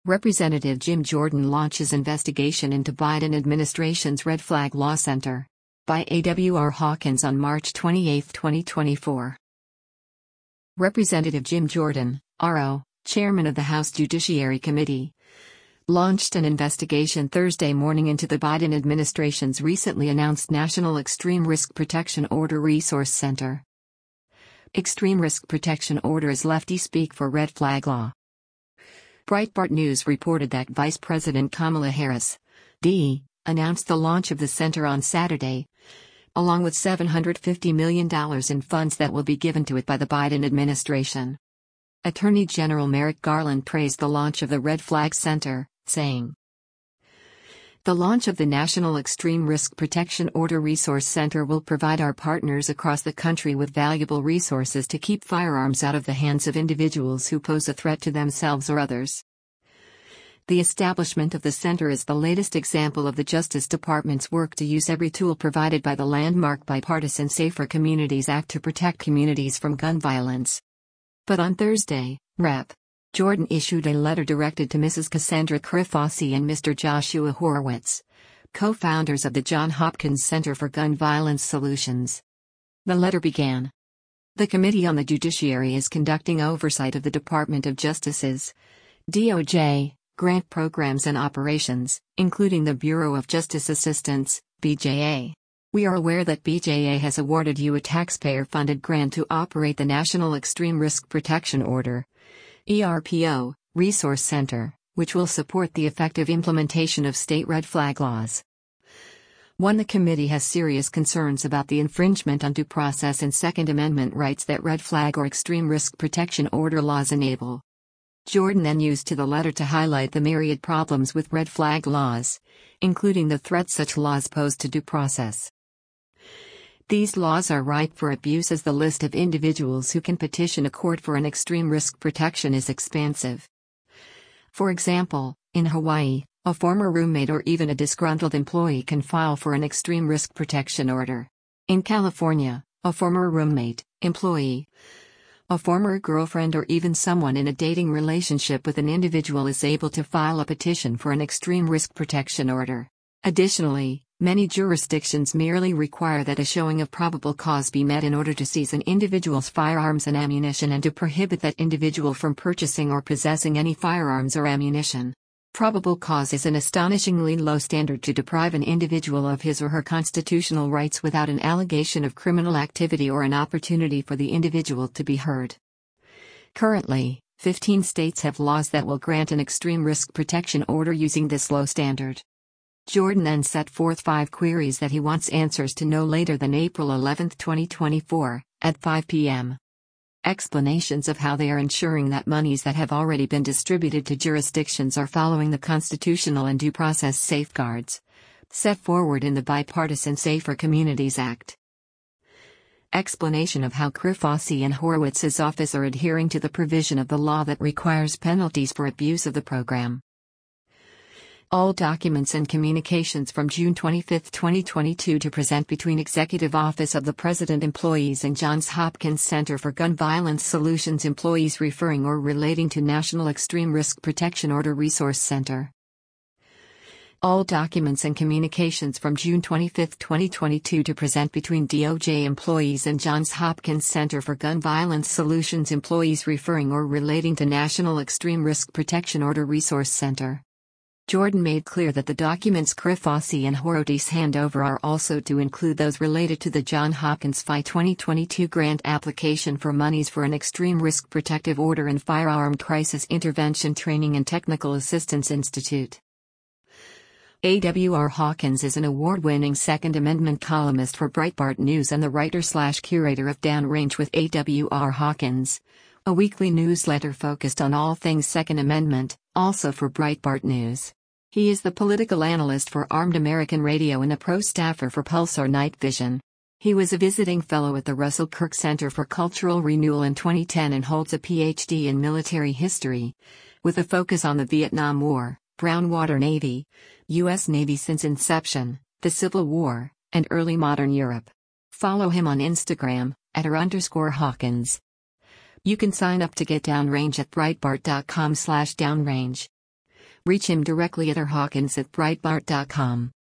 Representative Jim Jordan launches investigation into Biden administration's Red Flag Law Center. By A.W.R. Hawkins on March 28, 2024. Representative Jim Jordan, RO, chairman of the House Judiciary Committee, launched an investigation Thursday morning into the Biden administration's recently announced National Extreme Risk Protection Order Resource Center. Extreme Risk Protection Order is lefty speak for red flag law. Breitbart News reported that Vice President Kamala Harris, D., announced the launch of the center on Saturday, along with $750 million in funds that will be given to it by the Biden administration. Attorney General Merrick Garland praised the launch of the Red Flag Center, saying, "The launch of the National Extreme Risk Protection Order Resource Center will provide our partners across the country with valuable resources to keep firearms out of the hands of individuals who pose a threat to themselves or others." The establishment of the center is the latest example of the Justice Department's work to use every tool provided by the landmark bipartisan Safer Communities Act to protect communities from gun violence. But on Thursday, Rep. Jordan issued a letter directed to Mrs. Cassandra Krifausi and Mr. Joshua Horowitz, co-founders of the Johns Hopkins Center for Gun Violence Solutions. The letter began, "The Committee on the Judiciary is conducting oversight of the Department of Justice's DOJ grant programs and operations, including the Bureau of Justice Assistance, BJA. We are aware that BJA has awarded you a taxpayer-funded grant to operate the National Extreme Risk Protection Order (ERPO) Resource Center, which will support the effective implementation of state red flag laws. 1. The committee has serious concerns about the infringement on due process and Second Amendment rights that red flag or extreme risk protection order laws enable." Jordan then used to the letter to highlight the myriad problems with red flag laws, including the threat such laws pose to due process. "These laws are ripe for abuse as the list of individuals who can petition a court for an extreme risk protection is expansive. For example, in Hawaii, a former roommate or even a disgruntled employee can file for an extreme risk protection order. In California, a former roommate, employee, a former girlfriend or even someone in a dating relationship with an individual is able to file a petition for an extreme risk protection order. Additionally, many jurisdictions merely require that a showing of probable cause be met in order to seize an individual's firearms and ammunition and to prohibit that individual from purchasing or possessing any firearms or ammunition. Probable cause is an astonishingly low standard to deprive an individual of his or her constitutional rights without an allegation of criminal activity or an opportunity for the individual to be heard. Currently, 15 states have laws that will grant an extreme risk protection order using this low standard." Jordan then set forth 5 queries that he wants answers to no later than April 11, 2024, at 5 p.m. Explanations of how they are ensuring that monies that have already been distributed to jurisdictions are following the constitutional and due process safeguards set forward in the Bipartisan Safer Communities Act. Explanation of how Krifausi and Horowitz's office are adhering to the provision of the law that requires penalties for abuse of the program. All documents and communications from June 25, 2022 to present between Executive Office of the President employees and Johns Hopkins Center for Gun Violence Solutions employees referring or relating to National Extreme Risk Protection Order Resource Center. All documents and communications from June 25, 2022 to present between DOJ employees and Johns Hopkins Center for Gun Violence Solutions employees referring or relating to National Extreme Risk Protection Order Resource Center. Jordan made clear that the documents Krifausi and Horowitz hand over are also to include those related to the Johns Hopkins FY 2022 grant application for monies for an Extreme Risk Protective Order and Firearm Crisis Intervention Training and Technical Assistance Institute. A.W.R. Hawkins is an award-winning Second Amendment columnist for Breitbart News and the writer/curator of Downrange with A.W.R. Hawkins, a weekly newsletter focused on all things Second Amendment, also for Breitbart News. He is the political analyst for Armed American Radio and a pro staffer for Pulsar Night Vision. He was a visiting fellow at the Russell Kirk Center for Cultural Renewal in 2010 and holds a Ph.D. in military history, with a focus on the Vietnam War, Brownwater Navy, U.S. Navy since inception, the Civil War, and early modern Europe. Follow him on Instagram, @r_Hawkins. You can sign up to get Downrange at Breitbart.com/downrange. Reach him directly at rhawkins@breitbart.com.